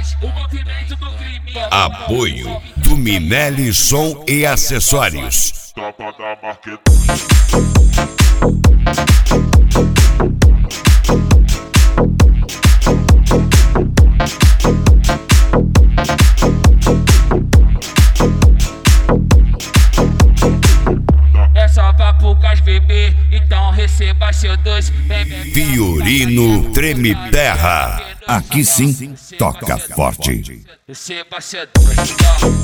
O movimento do crime. Apoio do Minelli Som e Acessórios. Tropa da Marqueta. É só pra poucas bebê, então receba seu doce. Fiorino Treme Terra. Aqui sim, toca forte. Receba seu doce.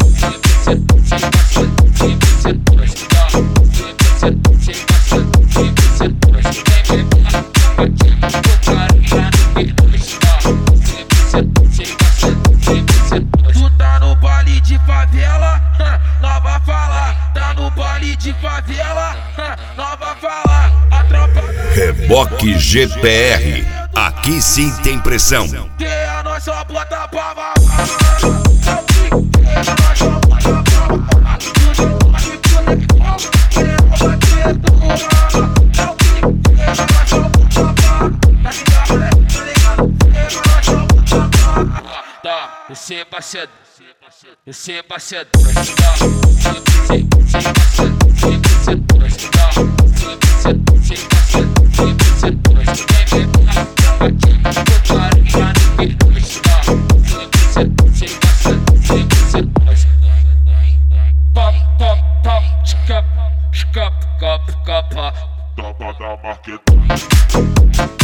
Tu tá no baile de favela, nova fala. Tá no baile de favela, nova fala. A tropa Reboque GPR. Aqui sim tem pressão. que a nós só bota pra mamar. Receba cedo, receba cedo. Pop, pop, pop, chicap, chicap, cop, cop. Tropa da Marqueta.